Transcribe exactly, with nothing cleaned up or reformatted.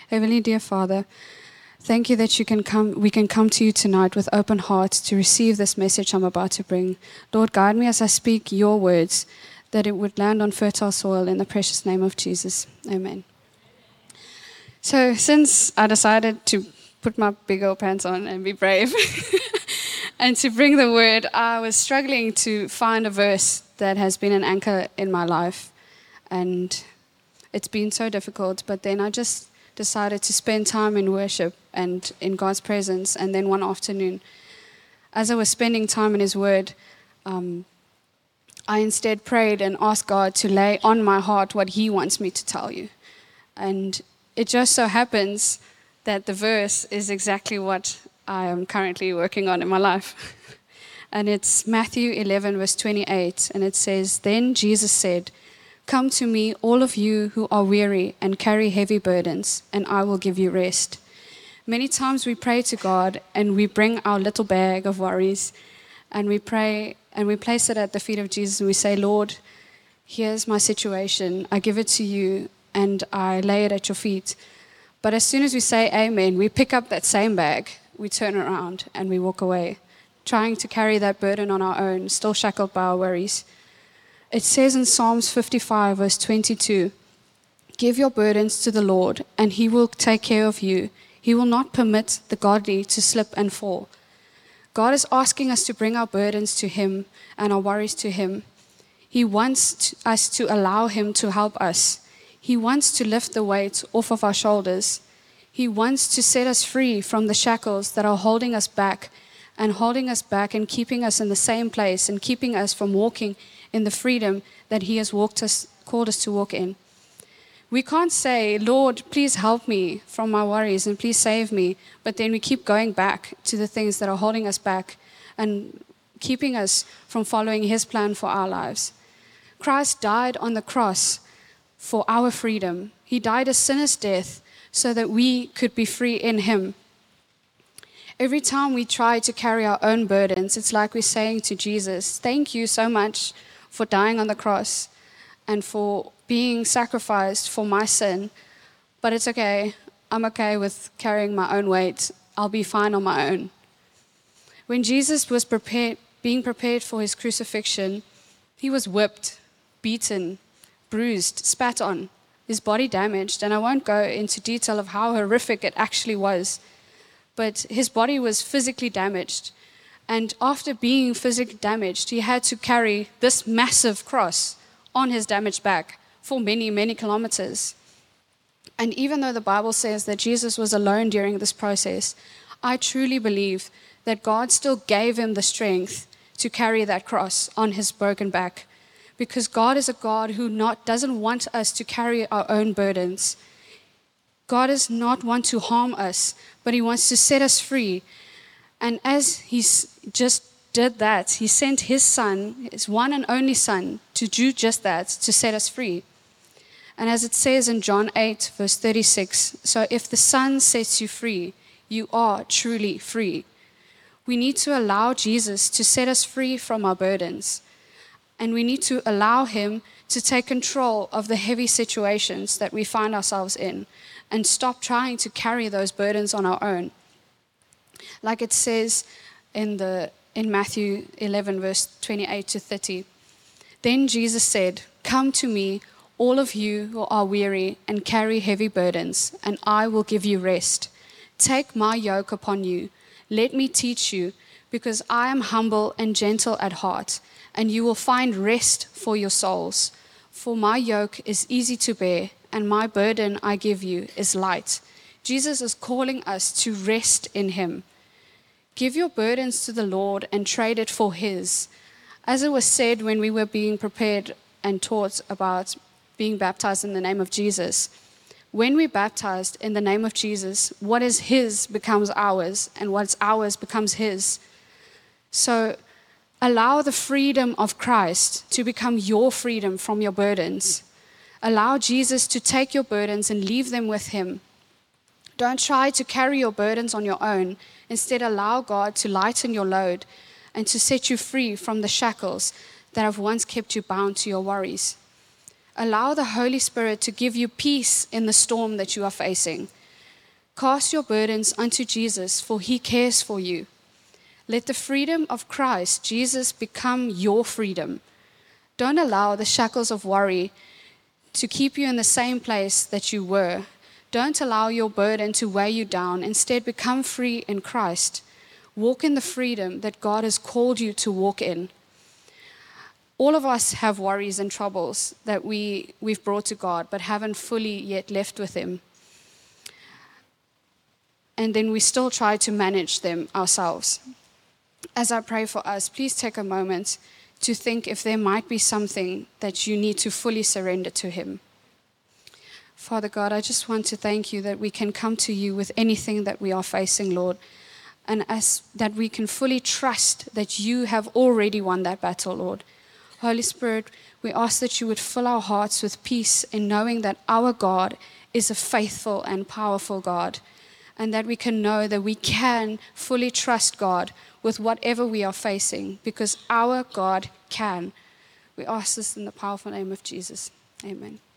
Heavenly dear Father, thank you that you can come, we can come to you tonight with open hearts to receive this message I'm about to bring. Lord, guide me as I speak your words, that it would land on fertile soil in the precious name of Jesus. Amen. So since I decided to put my big old pants on and be brave and to bring the word, I was struggling to find a verse that has been an anchor in my life. And it's been so difficult, but then I just decided to spend time in worship and in God's presence. And then one afternoon, as I was spending time in His Word, um, I instead prayed and asked God to lay on my heart what He wants me to tell you. And it just so happens that the verse is exactly what I am currently working on in my life. And it's Matthew eleven, verse twenty-eight, and it says, "Then Jesus said, 'Come to me, all of you who are weary and carry heavy burdens, and I will give you rest.'" Many times we pray to God and we bring our little bag of worries and we pray and we place it at the feet of Jesus and we say, "Lord, here's my situation. I give it to you and I lay it at your feet." But as soon as we say amen, we pick up that same bag, we turn around and we walk away, trying to carry that burden on our own, still shackled by our worries. It says in Psalms fifty-five, verse twenty-two, "Give your burdens to the Lord, and He will take care of you. He will not permit the godly to slip and fall." God is asking us to bring our burdens to Him and our worries to Him. He wants to, us to allow Him to help us. He wants to lift the weight off of our shoulders. He wants to set us free from the shackles that are holding us back and holding us back and keeping us in the same place and keeping us from walking in the freedom that He has walked us, called us to walk in. We can't say, "Lord, please help me from my worries and please save me," but then we keep going back to the things that are holding us back and keeping us from following His plan for our lives. Christ died on the cross for our freedom. He died a sinner's death so that we could be free in Him. Every time we try to carry our own burdens, it's like we're saying to Jesus, "Thank you so much for dying on the cross and for being sacrificed for my sin, but it's okay. I'm okay with carrying my own weight. I'll be fine on my own." When Jesus was prepared, being prepared for His crucifixion, He was whipped, beaten, bruised, spat on, His body damaged, and I won't go into detail of how horrific it actually was, but His body was physically damaged. And after being physically damaged, He had to carry this massive cross on His damaged back for many, many kilometers. And even though the Bible says that Jesus was alone during this process, I truly believe that God still gave Him the strength to carry that cross on His broken back. Because God is a God who not, doesn't want us to carry our own burdens. God does not want to harm us, but He wants to set us free. And as He just did that, He sent His Son, His one and only Son, to do just that, to set us free. And as it says in John eight, verse thirty-six, "So if the Son sets you free, you are truly free." We need to allow Jesus to set us free from our burdens. And we need to allow Him to take control of the heavy situations that we find ourselves in and stop trying to carry those burdens on our own. Like it says in the in Matthew eleven, verse twenty-eight to thirty. "Then Jesus said, 'Come to me, all of you who are weary and carry heavy burdens, and I will give you rest. Take my yoke upon you. Let me teach you, because I am humble and gentle at heart, and you will find rest for your souls. For my yoke is easy to bear, and my burden I give you is light." Jesus is calling us to rest in Him. Give your burdens to the Lord and trade it for His. As it was said when we were being prepared and taught about being baptized in the name of Jesus, when we're baptized in the name of Jesus, what is His becomes ours, and what's ours becomes His. So allow the freedom of Christ to become your freedom from your burdens. Allow Jesus to take your burdens and leave them with Him. Don't try to carry your burdens on your own. Instead, allow God to lighten your load and to set you free from the shackles that have once kept you bound to your worries. Allow the Holy Spirit to give you peace in the storm that you are facing. Cast your burdens unto Jesus, for he cares for you. Let the freedom of Christ Jesus become your freedom. Don't allow the shackles of worry to keep you in the same place that you were. Don't allow your burden to weigh you down. Instead, become free in Christ. Walk in the freedom that God has called you to walk in. All of us have worries and troubles that we, we've brought to God, but haven't fully yet left with Him. And then we still try to manage them ourselves. As I pray for us, please take a moment to think if there might be something that you need to fully surrender to Him. Father God, I just want to thank you that we can come to you with anything that we are facing, Lord, and as that we can fully trust that you have already won that battle, Lord. Holy Spirit, we ask that you would fill our hearts with peace in knowing that our God is a faithful and powerful God, and that we can know that we can fully trust God with whatever we are facing, because our God can. We ask this in the powerful name of Jesus. Amen.